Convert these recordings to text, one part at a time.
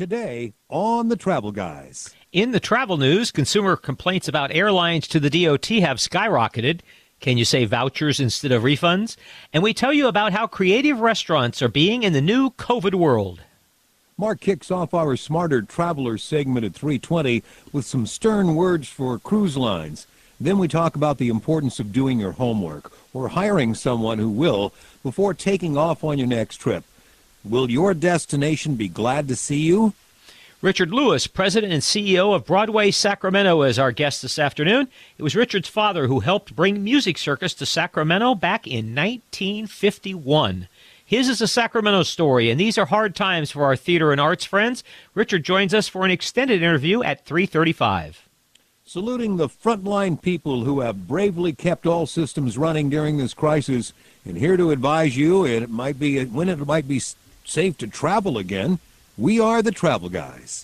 Today on the Travel Guys. In the travel news, consumer complaints about airlines to the DOT have skyrocketed. Can you say vouchers instead of refunds? And we tell you about how creative restaurants are being in the new COVID world. Mark kicks off our Smarter Traveler segment at 3:20 with some stern words for cruise lines. Then we talk about the importance of doing your homework or hiring someone who will before taking off on your next trip. Will your destination be glad to see you? Richard Lewis, president and CEO of Broadway Sacramento, is our guest this afternoon. It was Richard's father who helped bring Music Circus to Sacramento back in 1951. His is a Sacramento story, and these are hard times for our theater and arts friends. Richard joins us for an extended interview at 3:35. Saluting the frontline people who have bravely kept all systems running during this crisis, and here to advise you when it might be safe to travel again. We are the Travel Guys.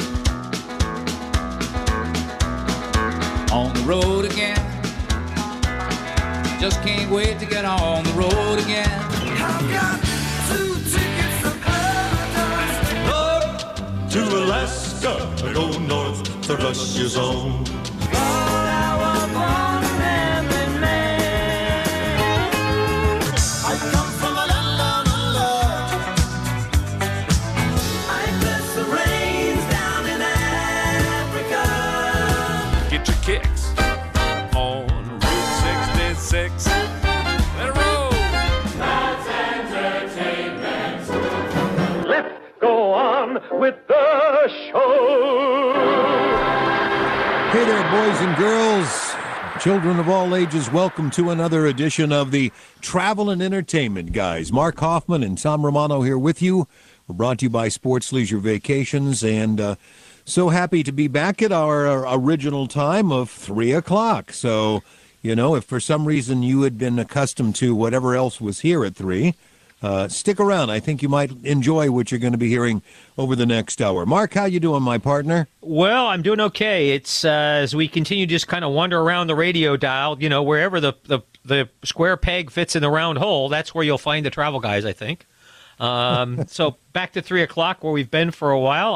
On the road again. Just can't wait to get on the road again. I've got 2 tickets to paradise. North to Alaska, I go north to Russia's own. Kicks on Route 66. Let it roll. That's entertainment. Let's go on with the show. Hey there, boys and girls, children of all ages. Welcome to another edition of the Travel and Entertainment Guys. Mark Hoffman and Tom Romano here with you. We're brought to you by Sports Leisure Vacations, and so happy to be back at our original time of 3 o'clock. So, you know, if for some reason you had been accustomed to whatever else was here at 3, stick around. I think you might enjoy what you're going to be hearing over the next hour. Mark, how you doing, my partner? Well, I'm doing okay. It's as we continue to just kind of wander around the radio dial, you know, wherever the square peg fits in the round hole, that's where you'll find the Travel Guys, I think. So back to 3 o'clock where we've been for a while.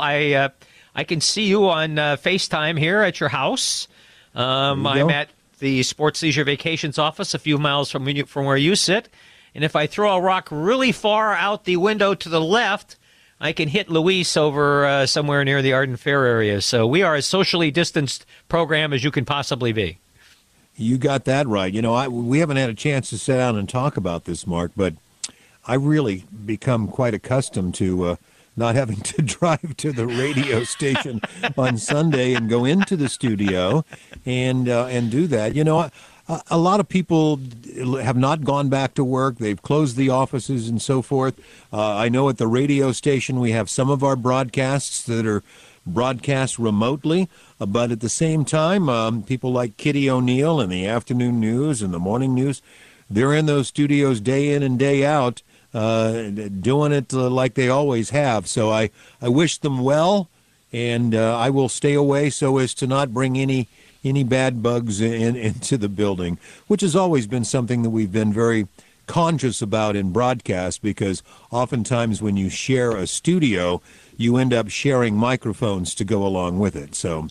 I can see you on FaceTime here at your house. I'm at the Sports Leisure Vacations office a few miles from where you sit. And if I throw a rock really far out the window to the left, I can hit Luis over somewhere near the Arden Fair area. So we are as socially distanced program as you can possibly be. You got that right. You know, we haven't had a chance to sit down and talk about this, Mark, but I really become quite accustomed to not having to drive to the radio station on Sunday and go into the studio and do that. You know, a lot of people have not gone back to work. They've closed the offices and so forth. I know at the radio station we have some of our broadcasts that are broadcast remotely, but at the same time, people like Kitty O'Neill and the afternoon news and the morning news, they're in those studios day in and day out, doing it like they always have. So I wish them well, and I will stay away so as to not bring any bad bugs into the building, which has always been something that we've been very conscious about in broadcast, because oftentimes when you share a studio, you end up sharing microphones to go along with it. So,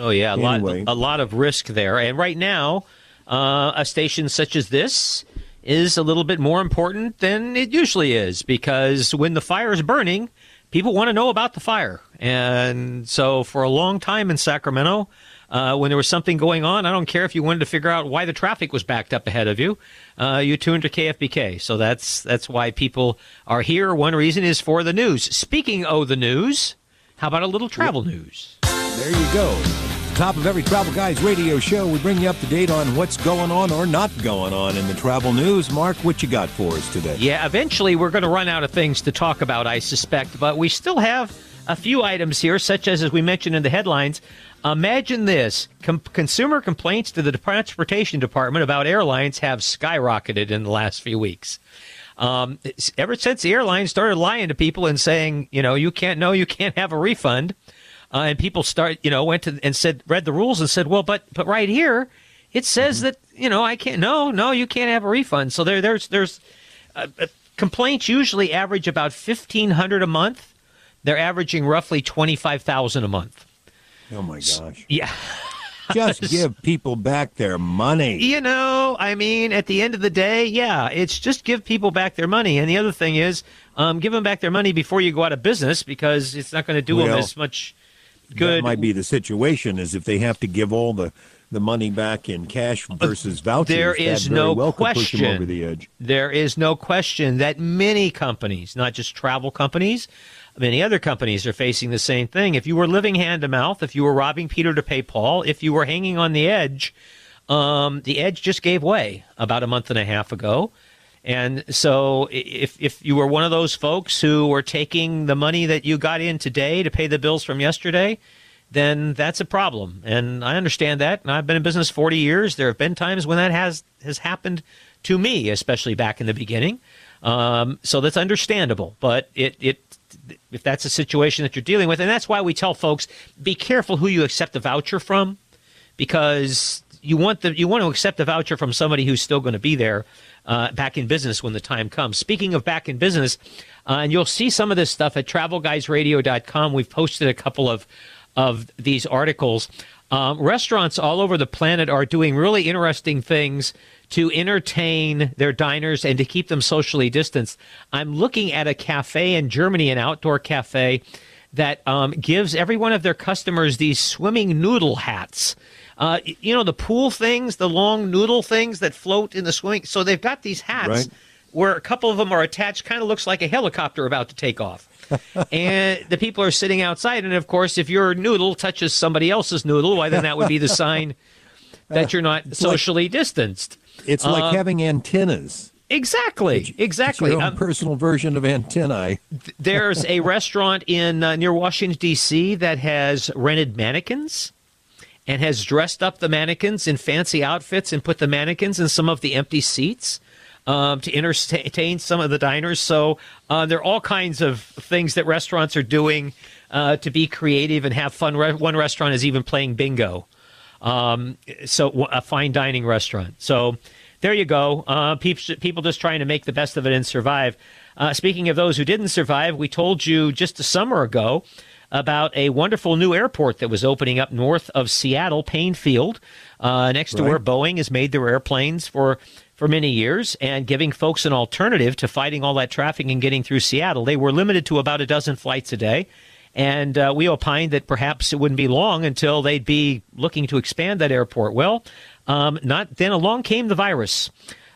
a lot of risk there. And right now, a station such as this is a little bit more important than it usually is, because when the fire is burning, people want to know about the fire. And so for a long time in Sacramento, when there was something going on, I don't care if you wanted to figure out why the traffic was backed up ahead of you, you tuned to KFBK. So that's why people are here. One reason is for the news. Speaking of the news, how about a little travel news? There you go. Top of every Travel Guys radio show, we bring you up to date on what's going on or not going on in the travel news. Mark, what you got for us today? Yeah, eventually we're going to run out of things to talk about, I suspect, but we still have a few items here, such as we mentioned in the headlines. Imagine this. Consumer complaints to the Transportation Department about airlines have skyrocketed in the last few weeks. Ever since the airlines started lying to people and saying, you can't have a refund, and people went to and read the rules and said, well, but right here it says that I can't. No, you can't have a refund. So there's complaints usually average about 1,500 a month. they're averaging roughly $25,000 a month. Oh, my gosh. Yeah. Just give people back their money. You know, I mean, at the end of the day, yeah, it's just give people back their money. And the other thing is, give them back their money before you go out of business, because it's not going to do them as much good. That might be the situation, is if they have to give all the money back in cash versus vouchers. There is that very no well could push them question. over the edge. There is no question that many companies, not just travel companies, many other companies are facing the same thing. If you were living hand to mouth, if you were robbing Peter to pay Paul, if you were hanging on the edge just gave way about a month and a half ago. And so if you were one of those folks who were taking the money that you got in today to pay the bills from yesterday, then that's a problem. And I understand that. And I've been in business 40 years. There have been times when that has happened to me, especially back in the beginning. So that's understandable. But if that's a situation that you're dealing with, and that's why we tell folks, be careful who you accept the voucher from, because you want to accept the voucher from somebody who's still going to be there back in business when the time comes. Speaking of back in business, and you'll see some of this stuff at travelguysradio.com. We've posted a couple of these articles. Restaurants all over the planet are doing really interesting things to entertain their diners and to keep them socially distanced. I'm looking at a cafe in Germany, an outdoor cafe, that gives every one of their customers these swimming noodle hats. You know, the pool things, the long noodle things that float in the swimming. So they've got these hats Right. where a couple of them are attached, kind of looks like a helicopter about to take off. And the people are sitting outside. And, of course, if your noodle touches somebody else's noodle, why, then that would be the sign that you're not socially distanced. It's like having antennas. Exactly. It's your own personal version of antennae. There's a restaurant in near Washington, D.C. that has rented mannequins and has dressed up the mannequins in fancy outfits and put the mannequins in some of the empty seats to entertain some of the diners. So there are all kinds of things that restaurants are doing to be creative and have fun. One restaurant is even playing bingo. So a fine dining restaurant. So there you go. People just trying to make the best of it and survive. Speaking of those who didn't survive, we told you just a summer ago about a wonderful new airport that was opening up north of Seattle, Payne Field, next to where Boeing has made their airplanes for many years, and giving folks an alternative to fighting all that traffic and getting through Seattle. They were limited to about a dozen flights a day. And we opined that perhaps it wouldn't be long until they'd be looking to expand that airport. Well, not then along came the virus.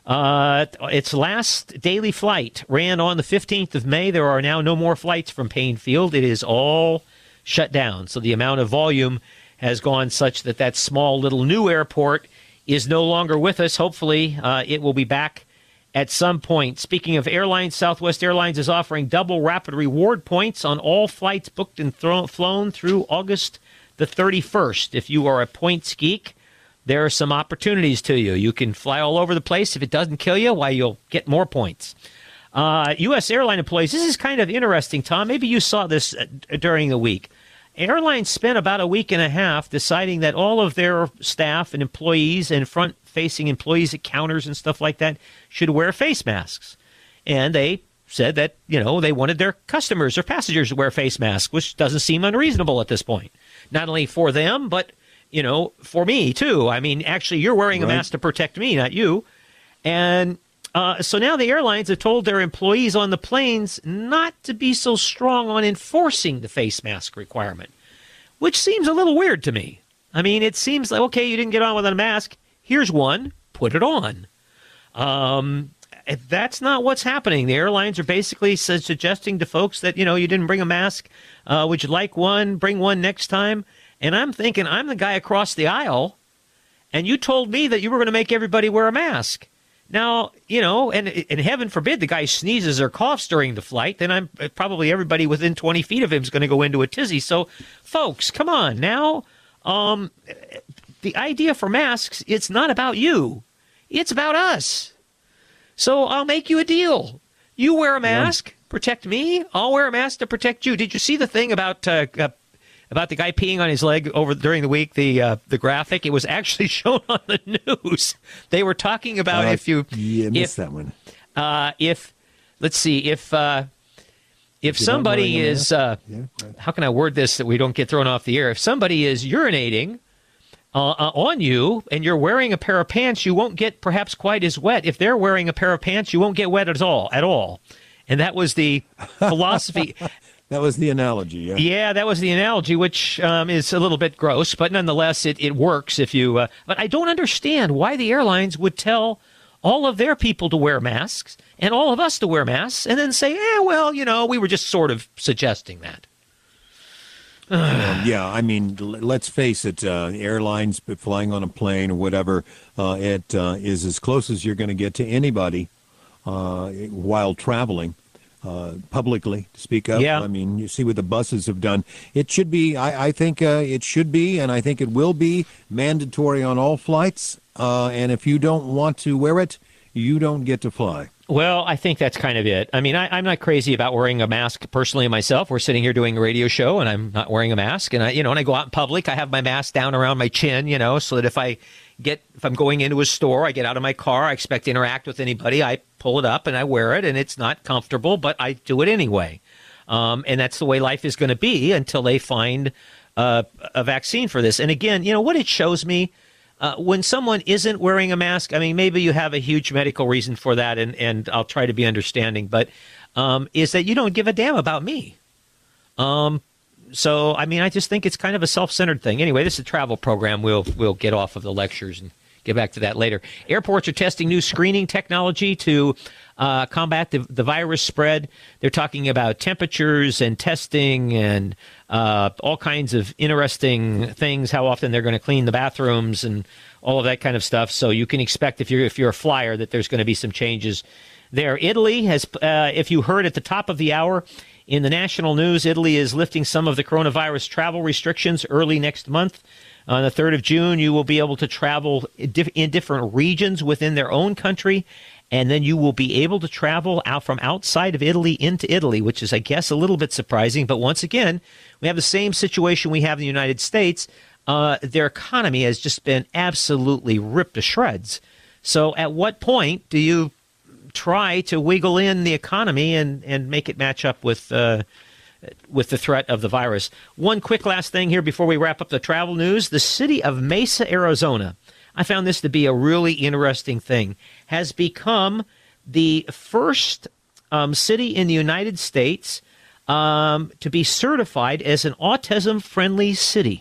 Its last daily flight ran on the 15th of May. There are now no more flights from Payne Field. It is all shut down. So the amount of volume has gone such that that small little new airport is no longer with us. Hopefully, it will be back at some point. Speaking of airlines, Southwest Airlines is offering double rapid reward points on all flights booked and flown through August the 31st. If you are a points geek, there are some opportunities to you. You can fly all over the place. If it doesn't kill you, why, you'll get more points. U.S. airline employees, this is kind of interesting, Tom. Maybe you saw this during the week. Airlines spent about a week and a half deciding that all of their staff and employees and front-facing employees at counters and stuff like that should wear face masks. And they said that, you know, they wanted their customers or passengers to wear face masks, which doesn't seem unreasonable at this point. Not only for them, but, you know, for me, too. I mean, actually, you're wearing a mask to protect me, not you. And so now the airlines have told their employees on the planes not to be so strong on enforcing the face mask requirement, which seems a little weird to me. I mean, it seems like, okay, you didn't get on with a mask. Here's one. Put it on. That's not what's happening. The airlines are basically suggesting to folks that, you know, you didn't bring a mask. Would you like one? Bring one next time. And I'm thinking, I'm the guy across the aisle, and you told me that you were going to make everybody wear a mask. Now, you know, and heaven forbid the guy sneezes or coughs during the flight, then I'm probably everybody within 20 feet of him is going to go into a tizzy. So, folks, come on now. The idea for masks, it's not about you. It's about us. So I'll make you a deal. You wear a mask, protect me. I'll wear a mask to protect you. Did you see the thing about the guy peeing on his leg over during the week, the graphic? It was actually shown on the news. They were talking about missed that one. let's see, if if you're not somebody wearing a is, mask. Yeah, right. how can I word this that we don't get thrown off the air? If somebody is urinating on you and you're wearing a pair of pants, you won't get perhaps quite as wet. If they're wearing a pair of pants, you won't get wet at all. And that was the philosophy. That was the analogy, yeah. Yeah, that was the analogy, which is a little bit gross, but nonetheless, it works if you. But I don't understand why the airlines would tell all of their people to wear masks and all of us to wear masks, and then say, well, we were just sort of suggesting that. Yeah, I mean, let's face it, airlines flying on a plane or whatever, it is as close as you're going to get to anybody while traveling. Publicly to speak up. Yeah. I mean, you see what the buses have done. It should be, I think it should be, and I think it will be mandatory on all flights. And if you don't want to wear it, you don't get to fly. Well, I think that's kind of it. I mean, I'm not crazy about wearing a mask personally myself. We're sitting here doing a radio show, and I'm not wearing a mask. And when I go out in public, I have my mask down around my chin, so that if I'm going into a store, I get out of my car, I expect to interact with anybody, I pull it up and I wear it, and it's not comfortable, but I do it anyway. And that's the way life is going to be until they find a vaccine for this. And again, what it shows me, when someone isn't wearing a mask, I mean, maybe you have a huge medical reason for that, and I'll try to be understanding, but is that you don't give a damn about me. So, I mean, I just think it's kind of a self-centered thing. Anyway, this is a travel program. We'll get off of the lectures and get back to that later. Airports are testing new screening technology to combat the virus spread. They're talking about temperatures and testing and all kinds of interesting things, how often they're going to clean the bathrooms and all of that kind of stuff. So you can expect, if you're a flyer, that there's going to be some changes there. Italy has, if you heard at the top of the hour, in the national news, Italy is lifting some of the coronavirus travel restrictions early next month. On the 3rd of June, you will be able to travel in different regions within their own country, and then you will be able to travel out from outside of Italy into Italy, which is, I guess, a little bit surprising. But once again, we have the same situation we have in the United States. Their economy has just been absolutely ripped to shreds. So at what point do you try to wiggle in the economy and make it match up with the threat of the virus? One quick last thing here before we wrap up the travel news. The city of Mesa, Arizona, I found this to be a really interesting thing, has become the first city in the United States to be certified as an autism-friendly city.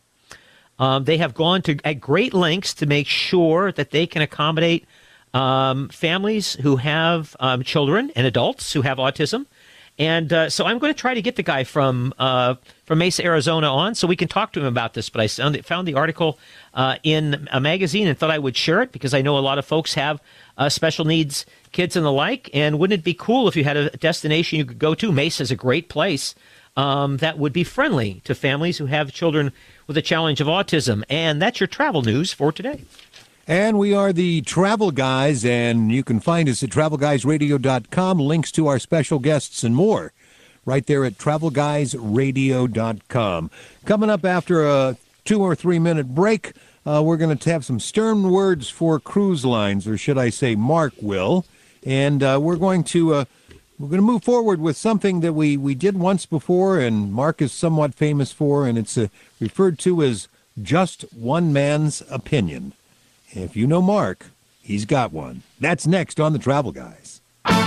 They have gone to at great lengths to make sure that they can accommodate families who have children and adults who have autism. And so I'm going to try to get the guy from Mesa, Arizona on so we can talk to him about this. But I found the article in a magazine and thought I would share it because I know a lot of folks have special needs kids and the like. And wouldn't it be cool if you had a destination you could go to? Mesa is a great place that would be friendly to families who have children with a challenge of autism. And that's your travel news for today. And we are the Travel Guys, and you can find us at travelguysradio.com, links to our special guests and more right there at travelguysradio.com. Coming up after a 2 or 3 minute break, we're going to have some stern words for cruise lines, or should I say Mark will. And we're going to move forward with something that we did once before, and Mark is somewhat famous for, and it's referred to as just one man's opinion. If you know Mark, he's got one. That's next on the Travel Guys.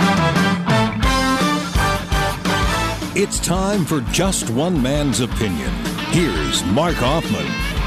It's time for Just One Man's Opinion. Here's Mark Hoffman.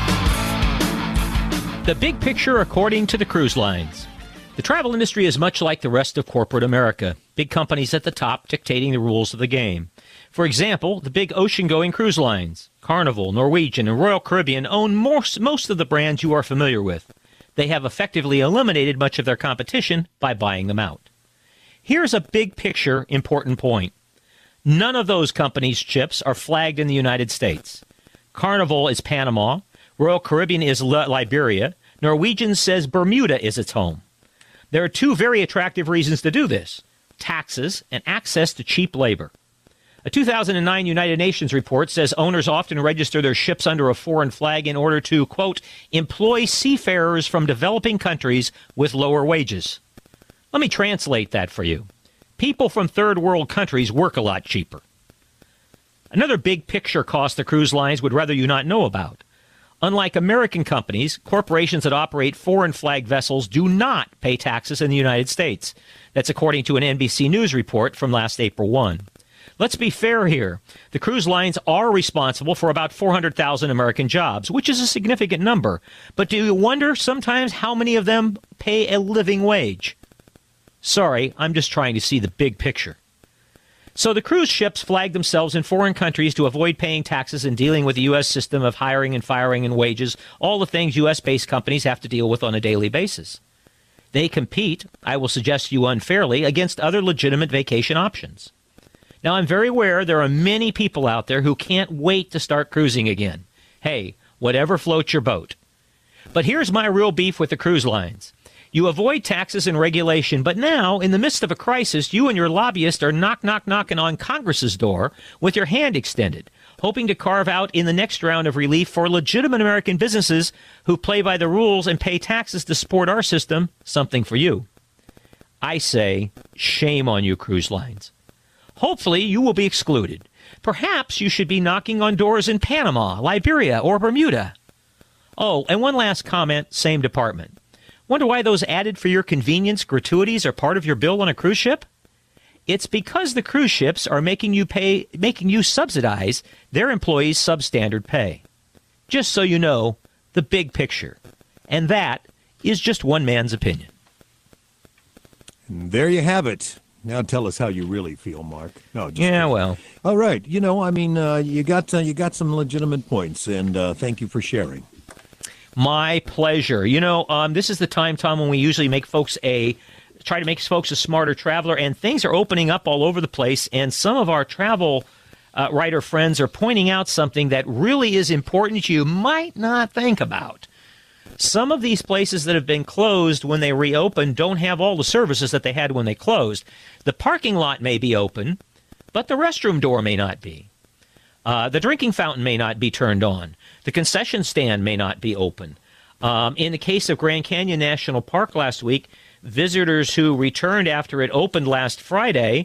The big picture according to the cruise lines. The travel industry is much like the rest of corporate America. Big companies at the top dictating the rules of the game. For example, the big ocean-going cruise lines. Carnival, Norwegian, and Royal Caribbean own most of the brands you are familiar with. They have effectively eliminated much of their competition by buying them out. Here's a big picture important point. None of those companies' ships are flagged in the United States. Carnival is Panama. Royal Caribbean is Liberia. Norwegian says Bermuda is its home. There are two very attractive reasons to do this: taxes and access to cheap labor. A 2009 United Nations report says owners often register their ships under a foreign flag in order to, quote, employ seafarers from developing countries with lower wages. Let me translate that for you. People from third world countries work a lot cheaper. Another big picture cost the cruise lines would rather you not know about. Unlike American companies, corporations that operate foreign flag vessels do not pay taxes in the United States. That's according to an NBC News report from last April 1. Let's be fair here. The cruise lines are responsible for about 400,000 American jobs, which is a significant number. But do you wonder sometimes how many of them pay a living wage? Sorry, I'm just trying to see the big picture. So the cruise ships flag themselves in foreign countries to avoid paying taxes and dealing with the U.S. system of hiring and firing and wages, all the things U.S.-based companies have to deal with on a daily basis. They compete, I will suggest to you unfairly, against other legitimate vacation options. Now, I'm very aware there are many people out there who can't wait to start cruising again. Hey, whatever floats your boat. But here's my real beef with the cruise lines. You avoid taxes and regulation, but now, in the midst of a crisis, you and your lobbyist are knocking on Congress's door with your hand extended, hoping to carve out in the next round of relief for legitimate American businesses who play by the rules and pay taxes to support our system, something for you. I say, shame on you, cruise lines. Hopefully, you will be excluded. Perhaps you should be knocking on doors in Panama, Liberia, or Bermuda. Oh, and one last comment, same department. Wonder why those added for your convenience gratuities are part of your bill on a cruise ship? It's because the cruise ships are making you subsidize their employees' substandard pay. Just so you know, the big picture. And that is just one man's opinion. And there you have it. Now tell us how you really feel, Mark. No, just Yeah, kidding. well. All right. You know, I mean, you got some legitimate points, and thank you for sharing. My pleasure. You know, this is the time, Tom, when we usually try to make folks a smarter traveler, and things are opening up all over the place, and some of our travel writer friends are pointing out something that really is important you might not think about. Some of these places that have been closed when they reopen don't have all the services that they had when they closed. The parking lot may be open, but the restroom door may not be. The drinking fountain may not be turned on. The concession stand may not be open. In the case of Grand Canyon National Park last week, visitors who returned after it opened last Friday,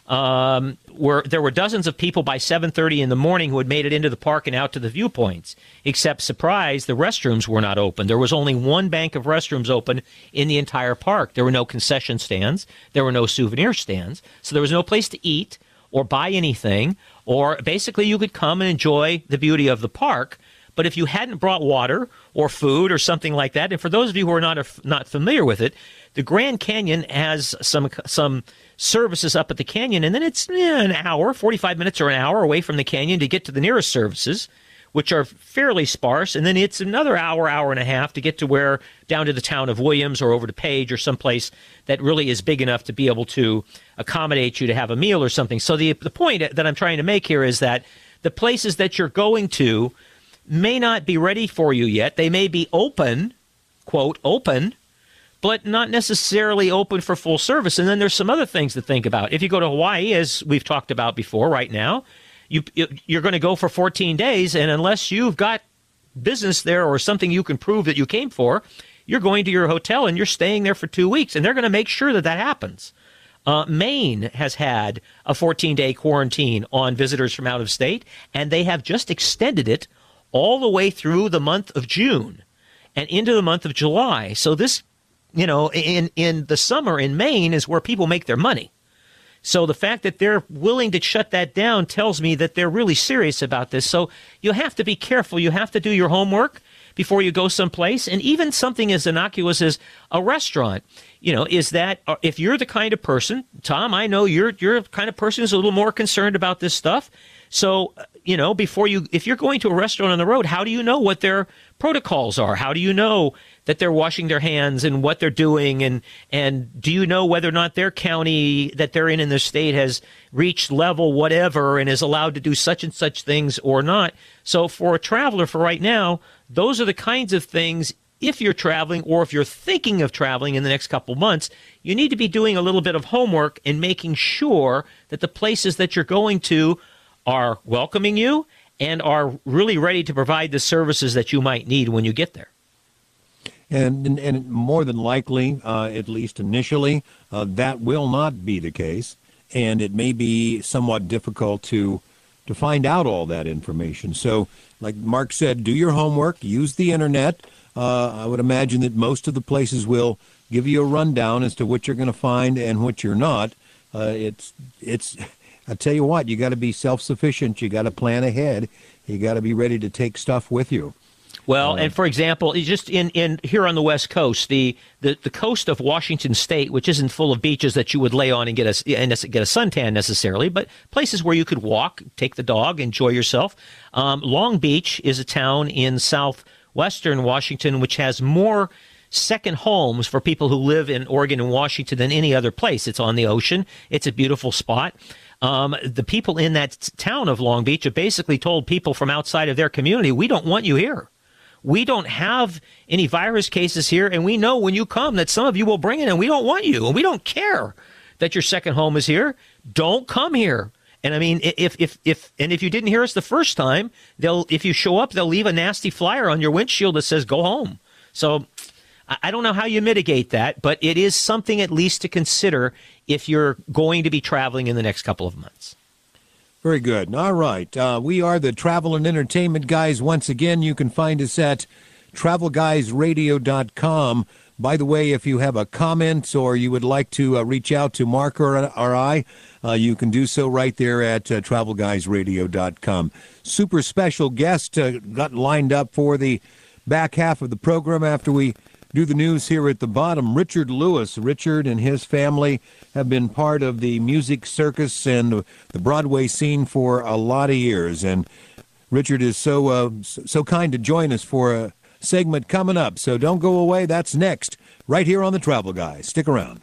there were dozens of people by 7:30 in the morning who had made it into the park and out to the viewpoints. Except, surprise, the restrooms were not open. There was only one bank of restrooms open in the entire park. There were no concession stands. There were no souvenir stands. So there was no place to eat or buy anything, or basically you could come and enjoy the beauty of the park. But if you hadn't brought water or food or something like that, and for those of you who are not familiar with it, the Grand Canyon has some services up at the canyon, and then it's an hour, 45 minutes or an hour away from the canyon to get to the nearest services, which are fairly sparse, and then it's another hour and a half to get to down to the town of Williams or over to Page or someplace that really is big enough to be able to accommodate you to have a meal or something. So the point that I'm trying to make here is that the places that you're going to may not be ready for you yet. They may be open, quote, open, but not necessarily open for full service. And then there's some other things to think about. If you go to Hawaii, as we've talked about before, right now, you're going to go for 14 days, and unless you've got business there or something you can prove that you came for, you're going to your hotel and you're staying there for 2 weeks, and they're going to make sure that happens. Maine has had a 14-day quarantine on visitors from out of state, and they have just extended it all the way through the month of June and into the month of July. So this, in the summer in Maine is where people make their money. So the fact that they're willing to shut that down tells me that they're really serious about this. So you have to be careful. You have to do your homework before you go someplace. And even something as innocuous as a restaurant, is that if you're the kind of person, Tom, I know you're the kind of person who's a little more concerned about this stuff. So, if you're going to a restaurant on the road, how do you know what their protocols are? How do you know that they're washing their hands and what they're doing? And do you know whether or not their county that they're in the state has reached level whatever and is allowed to do such and such things or not? So for a traveler for right now, those are the kinds of things, if you're traveling or if you're thinking of traveling in the next couple months, you need to be doing a little bit of homework and making sure that the places that you're going to are welcoming you and are really ready to provide the services that you might need when you get there. And more than likely, at least initially, that will not be the case. And it may be somewhat difficult to to find out all that information. So, like Mark said, do your homework, use the internet. I would imagine that most of the places will give you a rundown as to what you're going to find and what you're not. It's. I tell you what, you got to be self-sufficient. You got to plan ahead. You got to be ready to take stuff with you. Well, and for example, just in here on the West Coast, the coast of Washington State, which isn't full of beaches that you would lay on and get a suntan necessarily, but places where you could walk, take the dog, enjoy yourself. Long Beach is a town in southwestern Washington which has more second homes for people who live in Oregon and Washington than any other place. It's on the ocean. It's a beautiful spot. The people in that town of Long Beach have basically told people from outside of their community, we don't want you here. We don't have any virus cases here, and we know when you come that some of you will bring it, and we don't want you, and we don't care that your second home is here. Don't come here. And I mean, if you didn't hear us the first time, if you show up, they'll leave a nasty flyer on your windshield that says "Go home." So I don't know how you mitigate that, but it is something at least to consider if you're going to be traveling in the next couple of months. Very good. All right. We are the Travel and Entertainment Guys. Once again, you can find us at travelguysradio.com. By the way, if you have a comment or you would like to reach out to Mark or I, you can do so right there at travelguysradio.com. Super special guest got lined up for the back half of the program after we do the news here at the bottom. Richard Lewis. Richard and his family have been part of the music circus and the Broadway scene for a lot of years. And Richard is so kind to join us for a segment coming up. So don't go away. That's next, right here on the Travel Guys. Stick around.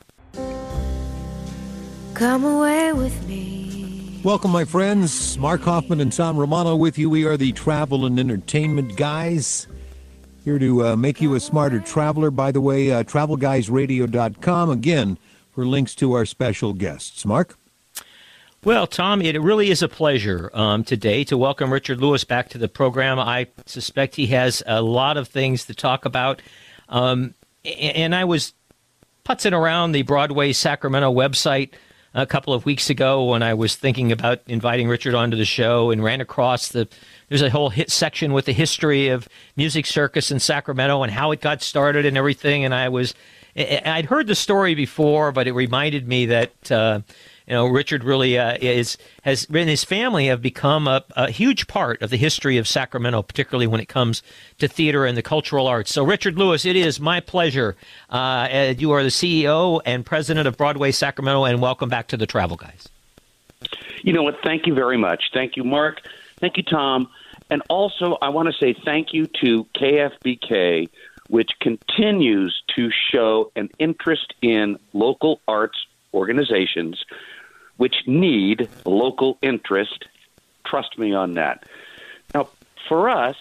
Come away with me. Welcome, my friends. Mark Hoffman and Tom Romano with you. We are the Travel and Entertainment Guys. Here to make you a smarter traveler. By the way, travelguysradio.com, again, for links to our special guests. Mark? Well, Tom, it really is a pleasure today to welcome Richard Lewis back to the program. I suspect he has a lot of things to talk about. And I was putzing around the Broadway Sacramento website a couple of weeks ago when I was thinking about inviting Richard onto the show and ran across there's a whole hit section with the history of Music Circus in Sacramento and how it got started and everything. And I'd heard the story before, but it reminded me that, Richard really has and his family have become a huge part of the history of Sacramento, particularly when it comes to theater and the cultural arts. So, Richard Lewis, it is my pleasure. You are the CEO and president of Broadway Sacramento, and welcome back to the Travel Guys. You know what? Thank you very much. Thank you, Mark. Thank you, Tom. And also, I want to say thank you to KFBK, which continues to show an interest in local arts organizations which need local interest. Trust me on that. Now, for us,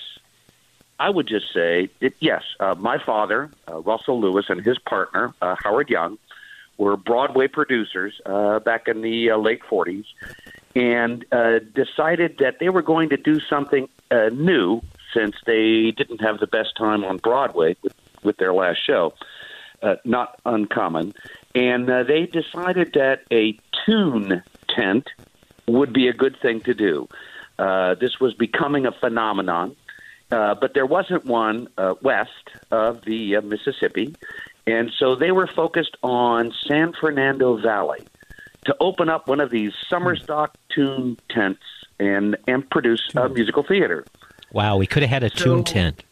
I would just say that, yes, my father, Russell Lewis, and his partner, Howard Young, were Broadway producers back in the late 40s and decided that they were going to do something new since they didn't have the best time on Broadway with their last show. Not uncommon. And they decided that a tune tent would be a good thing to do. This was becoming a phenomenon, but there wasn't one west of the Mississippi. And so they were focused on San Fernando Valley to open up one of these summer stock tune tents and produce musical theater. Wow, we could have had a tune tent.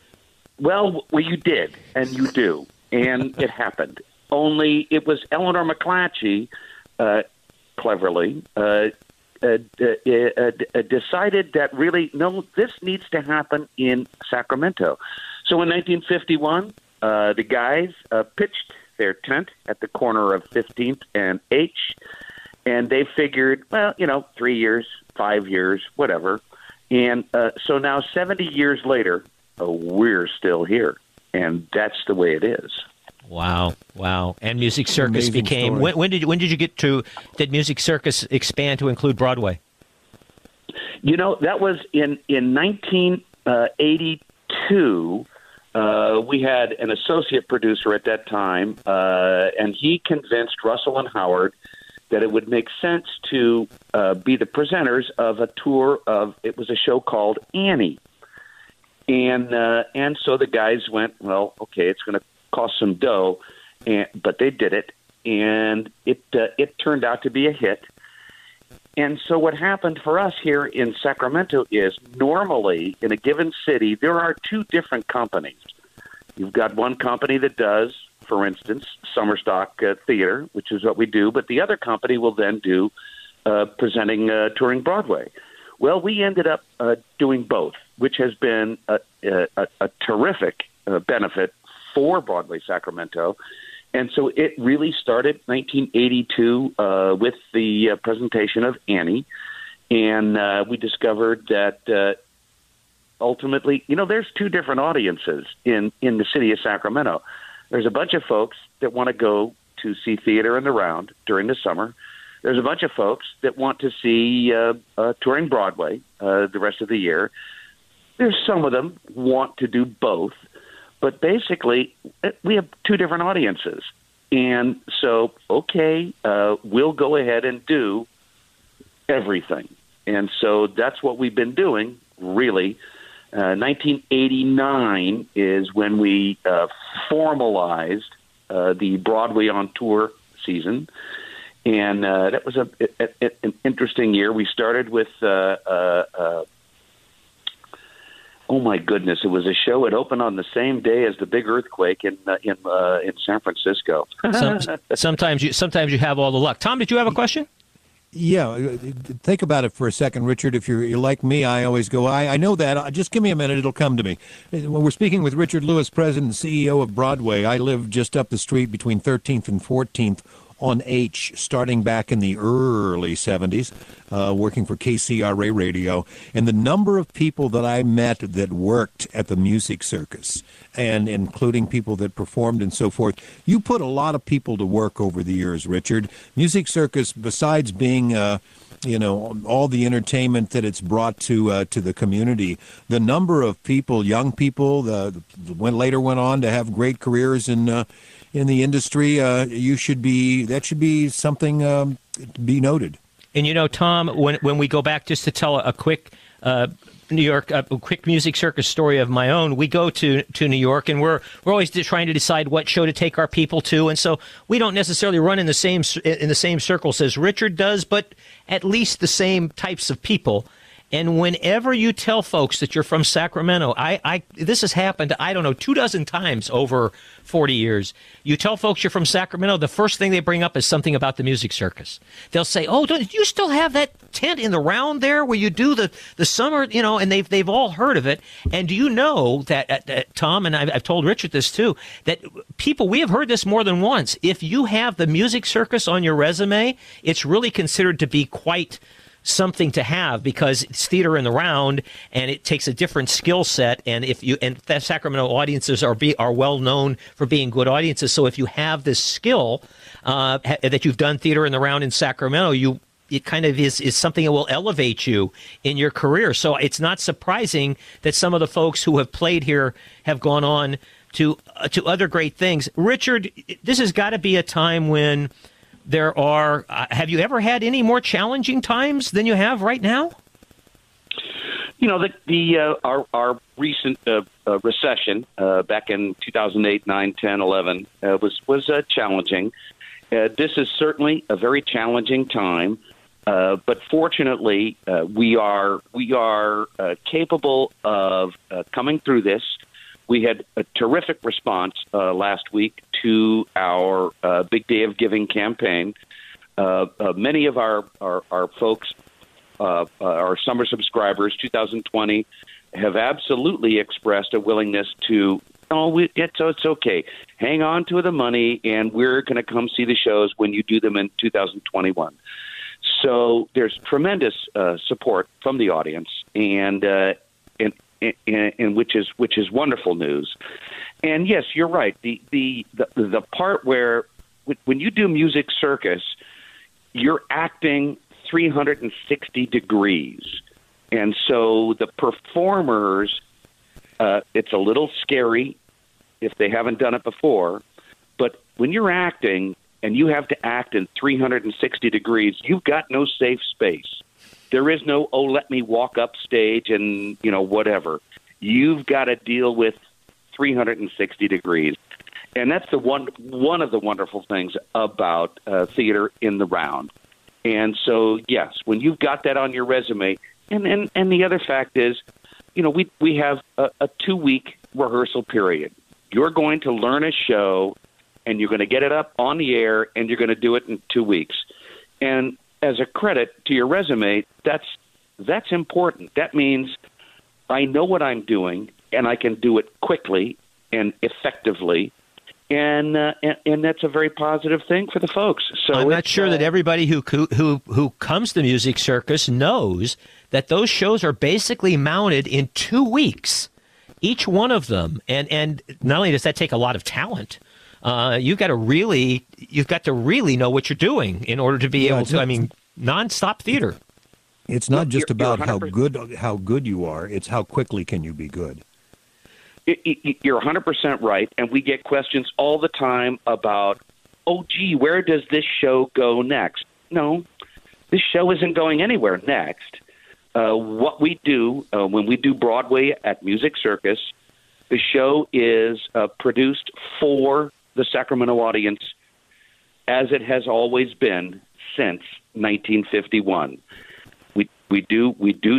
Well, you did, and you do, and it happened. Only it was Eleanor McClatchy, cleverly, decided that really, no, this needs to happen in Sacramento. So in 1951, the guys pitched their tent at the corner of 15th and H, and they figured, 3 years, 5 years, whatever. And so now 70 years later, we're still here, and that's the way it is. Wow. And Music Circus became, when did you get to, did Music Circus expand to include Broadway? That was in 1982. We had an associate producer at that time, and he convinced Russell and Howard that it would make sense to be the presenters of a tour of, it was a show called Annie. And so the guys went, well, okay, it's going to cost some dough, but they did it, and it turned out to be a hit. And so what happened for us here in Sacramento is normally in a given city, there are two different companies. You've got one company that does, for instance, summer stock theater, which is what we do, but the other company will then do presenting touring Broadway. Well, we ended up doing both, which has been a terrific benefit for Broadway Sacramento. And so it really started 1982 with the presentation of Annie. And we discovered that ultimately, there's two different audiences in the city of Sacramento. There's a bunch of folks that want to go to see theater in the round during the summer. There's a bunch of folks that want to see touring Broadway the rest of the year. There's some of them want to do both. But basically, we have two different audiences. And so, okay, we'll go ahead and do everything. And so that's what we've been doing, really. 1989 is when we formalized the Broadway on Tour season. And that was an interesting year. We started with oh my goodness! It was a show. It opened on the same day as the big earthquake in San Francisco. Sometimes you have all the luck. Tom, did you have a question? Yeah, think about it for a second, Richard. If you're like me, I always go, I know that. Just give me a minute. It'll come to me. When we're speaking with Richard Lewis, President and CEO of Broadway, I live just up the street between 13th and 14th on H, starting back in the early 70s, working for KCRA Radio. And the number of people that I met that worked at the Music Circus, and including people that performed and so forth, you put a lot of people to work over the years, Richard. Music Circus, besides being all the entertainment that it's brought to the community, the number of people, young people, later went on to have great careers in the industry, that should be something to be noted. And Tom, when we go back, just to tell a quick New York, a quick Music Circus story of my own, we go to New York, and we're always trying to decide what show to take our people to, and so we don't necessarily run in the same circles as Richard does, but at least the same types of people. And whenever you tell folks that you're from Sacramento, this has happened, 24 times over 40 years. You tell folks you're from Sacramento, the first thing they bring up is something about the Music Circus. They'll say, "Oh, do you still have that tent in the round there where you do the summer?" And they've all heard of it. And do you know that Tom, and I've told Richard this too, that people, we have heard this more than once. If you have the Music Circus on your resume, it's really considered to be quite something to have, because it's theater in the round and it takes a different skill set, and the Sacramento audiences are well known for being good audiences. So if you have this skill that you've done theater in the round in Sacramento, it kind of is something that will elevate you in your career. So it's not surprising that some of the folks who have played here have gone on to other great things. Richard, this has got to be a time when there are, have you ever had any more challenging times than you have right now? Our recent recession back in 2008, 9, 10, 11 was challenging. This is certainly a very challenging time, but fortunately, we are capable of coming through this. We had a terrific response last week to our Big Day of Giving campaign. Many of our folks, our summer subscribers, 2020, have absolutely expressed a willingness to, it's okay. Hang on to the money, and we're going to come see the shows when you do them in 2021. So there's tremendous support from the audience, and which is wonderful news. And yes, you're right. The part where when you do Music Circus, you're acting 360 degrees, and so the performers, it's a little scary if they haven't done it before. But when you're acting, and you have to act in 360 degrees, you've got no safe space. There is no, oh, let me walk up stage and, whatever. You've got to deal with 360 degrees. And that's one of the wonderful things about theater in the round. And so, yes, when you've got that on your resume, and the other fact is, we have a 2-week rehearsal period. You're going to learn a show, and you're going to get it up on the air, and you're going to do it in 2 weeks. And as a credit to your resume, that's important. That means I know what I'm doing, and I can do it quickly and effectively. And that's a very positive thing for the folks. So I'm not sure that everybody who comes to Music Circus knows that those shows are basically mounted in 2 weeks, each one of them. And not only does that take a lot of talent, you've got to really know what you're doing in order to be able to. I mean, nonstop theater. It's not just about how good you are; it's how quickly can you be good. You're 100% right, and we get questions all the time about, oh, gee, where does this show go next? No, this show isn't going anywhere next. What we do when we do Broadway at Music Circus, the show is produced for the Sacramento audience as it has always been since 1951. We do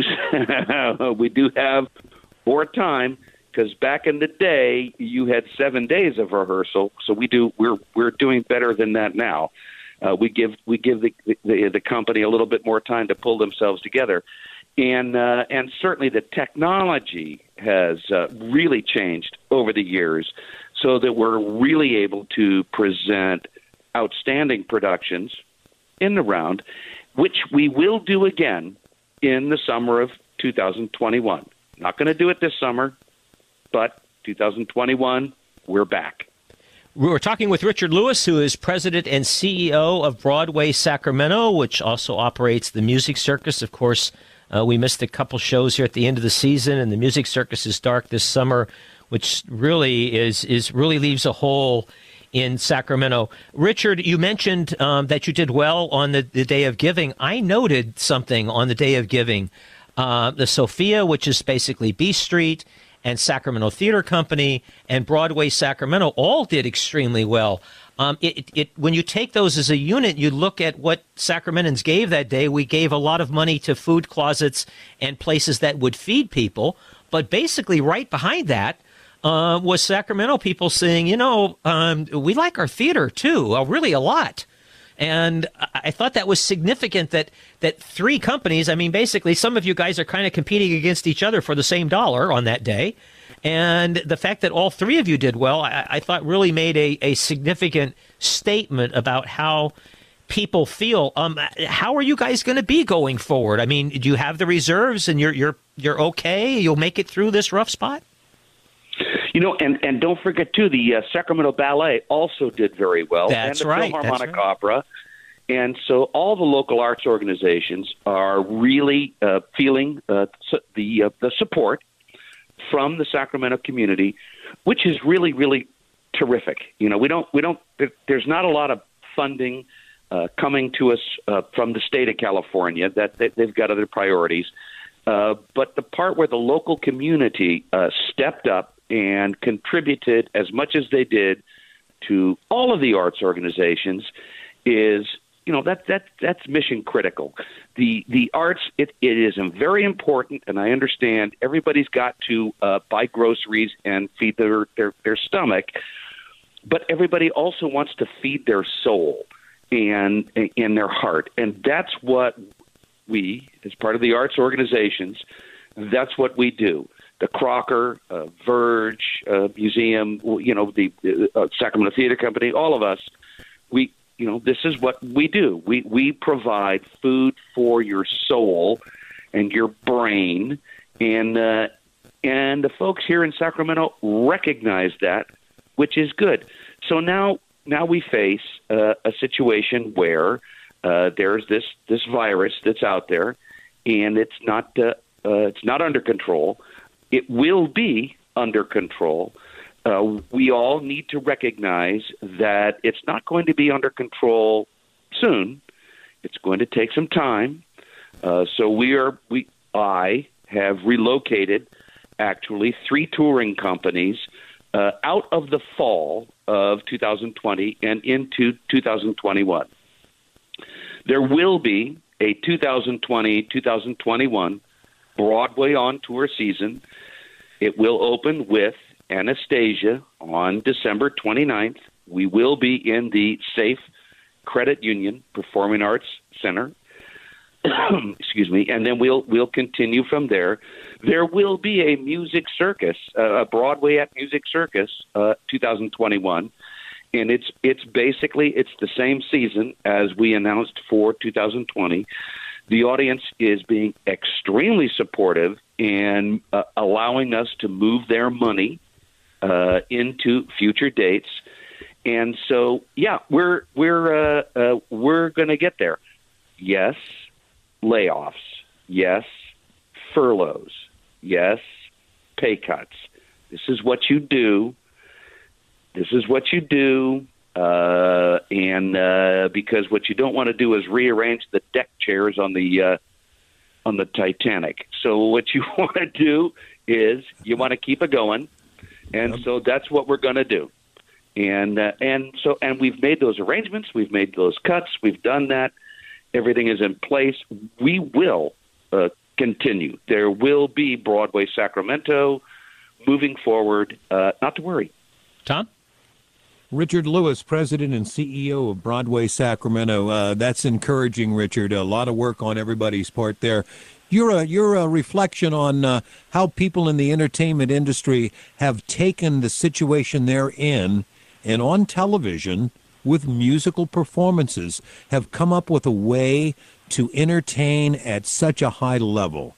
have more time. Because back in the day, you had 7 days of rehearsal. So we're doing better than that now. We give the company a little bit more time to pull themselves together, and certainly the technology has really changed over the years, so that we're really able to present outstanding productions in the round, which we will do again in the summer of 2021. Not going to do it this summer. But 2021, we're back. We're talking with Richard Lewis, who is president and CEO of Broadway Sacramento, which also operates the Music Circus. Of course, we missed a couple shows here at the end of the season, and the Music Circus is dark this summer, which really really leaves a hole in Sacramento. Richard, you mentioned that you did well on the Day of Giving. I noted something on the Day of Giving. The Sophia, which is basically B Street, and Sacramento Theater Company and Broadway Sacramento all did extremely well. When you take those as a unit, you look at what Sacramentans gave that day. We gave a lot of money to food closets and places that would feed people. But basically right behind that was Sacramento people saying, we like our theater too, really a lot. And I thought that was significant that 3 companies, I mean, basically some of you guys are kind of competing against each other for the same dollar on that day. And the fact that all 3 of you did well, I thought really made a significant statement about how people feel. How are you guys going to be going forward? I mean, do you have the reserves and you're okay? You'll make it through this rough spot? And don't forget, too, the Sacramento Ballet also did very well. That's and the right. Philharmonic Opera. And so all the local arts organizations are really feeling the support from the Sacramento community, which is really, really terrific. There's not a lot of funding coming to us from the state of California. That they've got other priorities. But the part where the local community stepped up and contributed as much as they did to all of the arts organizations is, that's mission critical. The arts, it is very important, and I understand everybody's got to buy groceries and feed their stomach, but everybody also wants to feed their soul and their heart, and that's what we, as part of the arts organizations, that's what we do. The Crocker, Verge Museum, the Sacramento Theater Company, all of us, this is what we do. We provide food for your soul and your brain, and the folks here in Sacramento recognize that, which is good. So now we face a situation where there's this virus that's out there, and it's not under control. It will be under control, we all need to recognize that it's not going to be under control soon. It's going to take some time. So I have relocated actually 3 touring companies out of the fall of 2020 and into 2021. There will be a 2020-2021 Broadway on tour season. It will open with Anastasia on December 29th. We will be in the Safe Credit Union Performing Arts Center. Excuse me, and then we'll continue from there. There will be a music circus, a Broadway at Music Circus, 2021, and it's basically the same season as we announced for 2020. The audience is being extremely supportive and allowing us to move their money into future dates, and so we're going to get there. Yes. Layoffs, yes. Furloughs, yes. Pay cuts. This is what you do. And because what you don't want to do is rearrange the deck chairs on the Titanic. So what you want to do is you want to keep it going, and so that's what we're going to do. And we've made those arrangements. We've made those cuts. We've done that. Everything is in place. We will continue. There will be Broadway Sacramento moving forward. Not to worry. Tom? Richard Lewis, President and CEO of Broadway Sacramento. That's encouraging, Richard. A lot of work on everybody's part there. Your reflection on how people in the entertainment industry have taken the situation they're in and on television with musical performances have come up with a way to entertain at such a high level.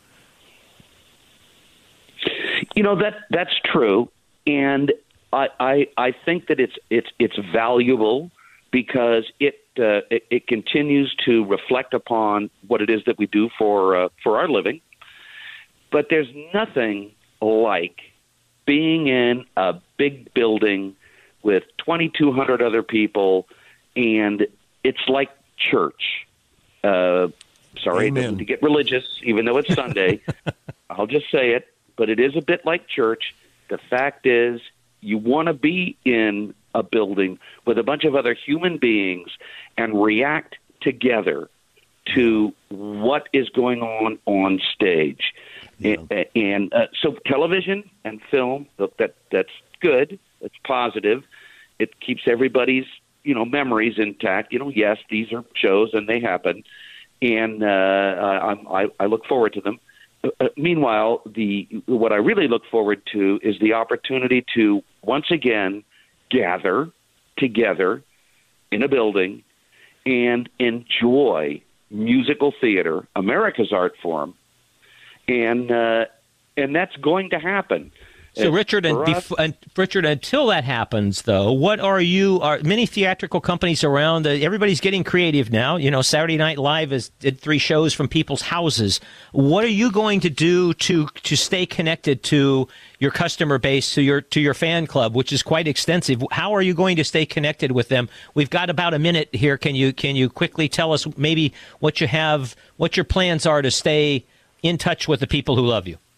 You know, that's true, and I think that it's valuable because it continues to reflect upon what it is that we do for our living. But there's nothing like being in a big building with 2,200 other people, and it's like church. Sorry to get religious, even though it's Sunday. I'll just say it, but it is a bit like church. The fact is, you want to be in a building with a bunch of other human beings and react together to what is going on stage. Yeah. And so television and film, that's good. It's positive. It keeps everybody's, memories intact. Yes, these are shows and they happen, and I look forward to them. Meanwhile, what I really look forward to is the opportunity to once again gather together in a building and enjoy musical theater, America's art form, and that's going to happen. So, Richard, Richard, until that happens, though, what are many theatrical companies around? Everybody's getting creative now. Saturday Night Live did 3 shows from people's houses. What are you going to do to stay connected to your customer base, to your fan club, which is quite extensive? How are you going to stay connected with them? We've got about a minute here. Can you quickly tell us maybe what your plans are to stay in touch with the people who love you?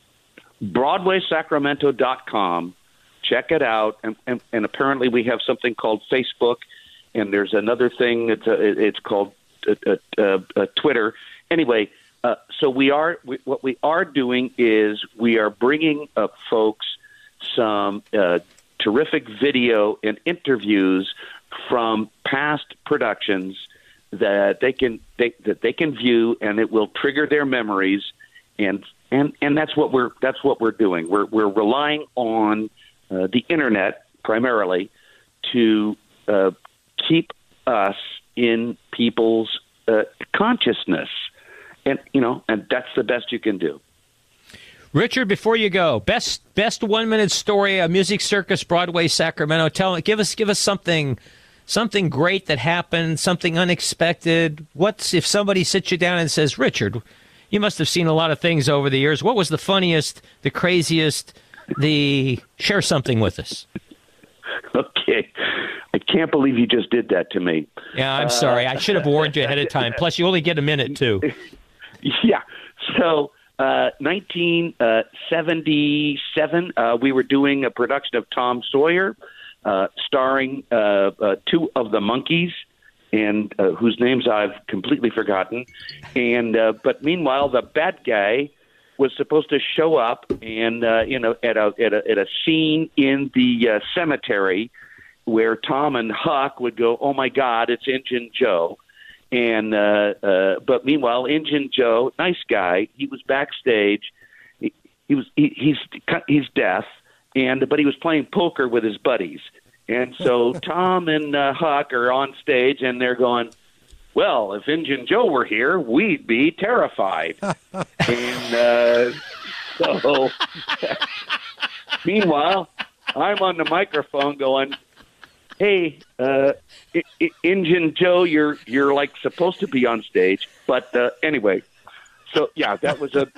BroadwaySacramento.com. Check it out. And apparently we have something called Facebook, and there's another thing it's called Twitter. Anyway, so what we are doing is we are bringing up folks some terrific video and interviews from past productions that they can view, and it will trigger their memories. And that's what we're doing. We're relying on the internet primarily to keep us in people's consciousness, and that's the best you can do. Richard, before you go, best 1 minute story, a music circus, Broadway, Sacramento. Give us something great that happened, something unexpected. If somebody sits you down and says, Richard, you must have seen a lot of things over the years. What was the funniest, the craziest, share something with us. Okay. I can't believe you just did that to me. Yeah, I'm sorry. I should have warned you ahead of time. Plus, you only get a minute, too. Yeah. So, 1977, we were doing a production of Tom Sawyer, starring two of the monkeys, and whose names I've completely forgotten. And but meanwhile, the bad guy was supposed to show up and at a scene in the cemetery where Tom and Huck would go, "Oh my God, it's Injun Joe." And but meanwhile, Injun Joe, nice guy, he was backstage. He's deaf, but he was playing poker with his buddies. And so Tom and Huck are on stage, and they're going, "Well, if Injun Joe were here, we'd be terrified." And so, meanwhile, I'm on the microphone going, "Hey, Injun Joe, you're like supposed to be on stage." But anyway, so yeah, that was a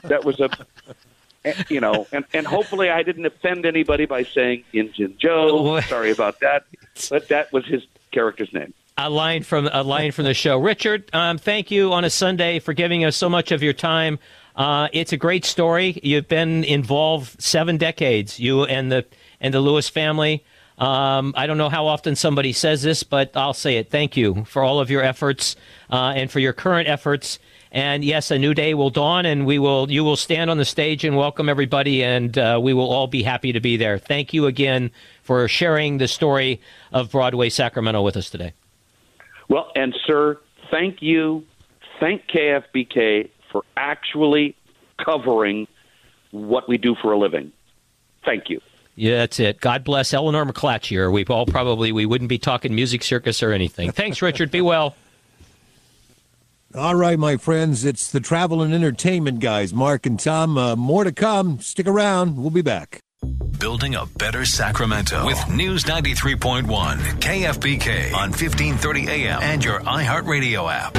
and hopefully I didn't offend anybody by saying Injun Joe. Sorry about that, but that was his character's name. A line from the show. Richard, thank you on a Sunday for giving us so much of your time. It's a great story. You've been involved 7 decades. You and the Lewis family. I don't know how often somebody says this, but I'll say it. Thank you for all of your efforts and for your current efforts. And yes, a new day will dawn, and you will stand on the stage and welcome everybody, and we will all be happy to be there. Thank you again for sharing the story of Broadway Sacramento with us today. Well, and sir, thank you. Thank KFBK for actually covering what we do for a living. Thank you. Yeah, that's it. God bless Eleanor McClatchy. We wouldn't be talking Music Circus or anything. Thanks, Richard. Be well. All right, my friends, it's the travel and entertainment guys, Mark and Tom. More to come. Stick around. We'll be back. Building a better Sacramento with News 93.1 KFBK on 1530 AM and your iHeartRadio app.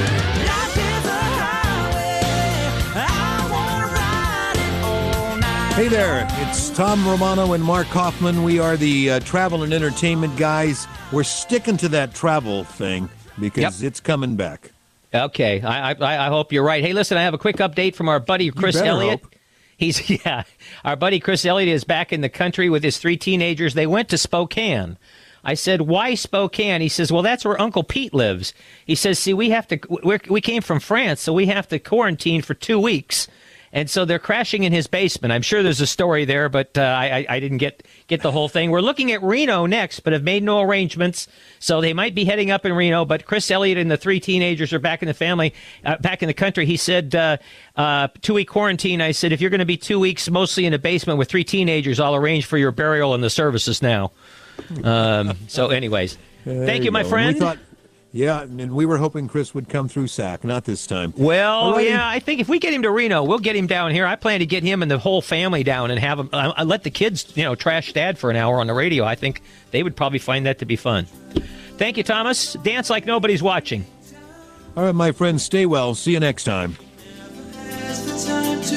Hey there, it's Tom Romano and Mark Hoffman. We are the travel and entertainment guys. We're sticking to that travel thing because it's coming back. Okay, I hope you're right. Hey, listen, I have a quick update from our buddy Chris Elliott. Our buddy Chris Elliott is back in the country with his 3 teenagers. They went to Spokane. I said, "Why Spokane?" He says, "Well, that's where Uncle Pete lives." He says, "See, we came from France, so we have to quarantine for 2 weeks." And so they're crashing in his basement. I'm sure there's a story there, but I didn't get the whole thing. We're looking at Reno next, but have made no arrangements. So they might be heading up in Reno. But Chris Elliott and the 3 teenagers are back in the family, back in the country. He said, 2-week quarantine. I said, if you're going to be 2 weeks mostly in a basement with 3 teenagers, I'll arrange for your burial and the services now. So anyways, thank you, my friend. Yeah, and we were hoping Chris would come through SAC, not this time. Well, yeah, I think if we get him to Reno, we'll get him down here. I plan to get him and the whole family down and have him. I let the kids, trash Dad for an hour on the radio. I think they would probably find that to be fun. Thank you, Thomas. Dance like nobody's watching. All right, my friends, stay well. See you next time. Now's the time to